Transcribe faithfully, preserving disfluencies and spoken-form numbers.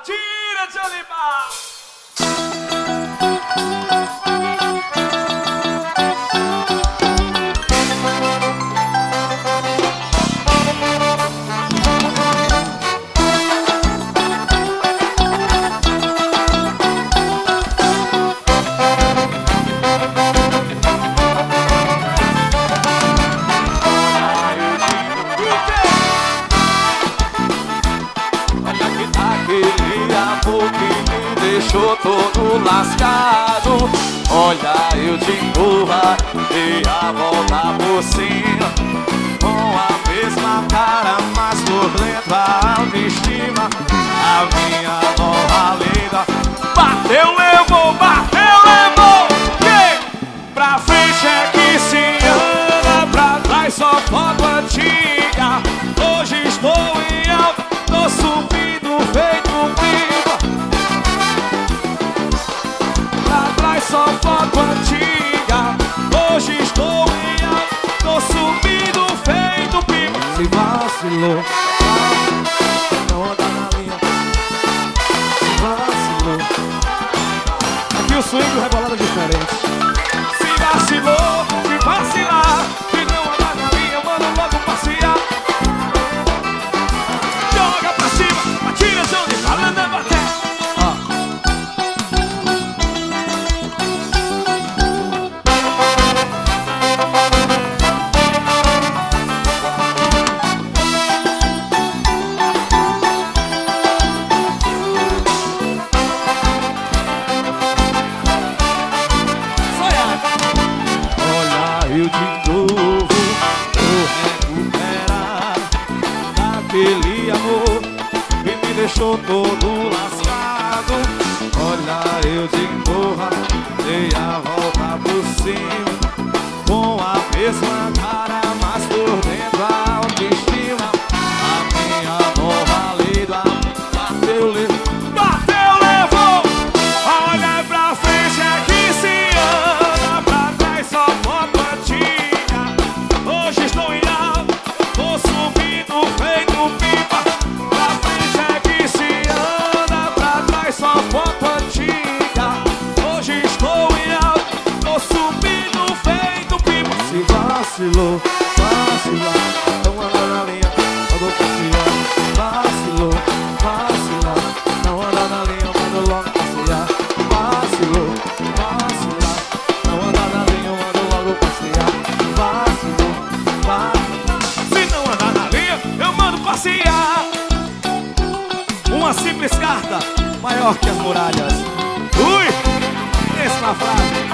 Tira de Olivar. Deixou todo lascado. Olha, eu de empurra e a volta por cima, com a mesma cara, mas por dentro a autoestima. A minha nova lenda bateu, levou, bateu, levou. Que pra frente é que se anda, pra trás só foto antiga. Hoje estou em alta, tô subindo feito pipa. Só foto antiga. Hoje estou em alta, tô subindo feito pipa. Se vacilou, não anda na linha. Se vacilou. Aqui o swing, o rebolado é diferente. Se vacilou, se vacilar, se não anda na linha, manda logo passear. Joga pra cima, atira de onde tá andando até. Eu de novo vou recuperar daquele amor que me deixou todo lascado. Olha, eu de empurra, dei a volta por cima, com a mesma cara, mas por dentro a autoestima. A minha nova lida bateu, levou, bateu, levou. Olha pra frente é que se anda, pra trás só foto. Hoje estou em alta, tô subindo feito pipa. Pra frente é que se anda, pra trás só foto antiga. Hoje estou em alta, tô subindo feito pipa. Se vacilou, vacilar, não anda na linha, mandou passear. Vacilou, vacilar, não anda na linha, mandou logo passear. Vacilou, vacilar, não anda na linha, mandou logo passear. Vacilou. Se não andar na linha, eu mando passear. Uma simples carta, maior que as muralhas. Ui, essa frase.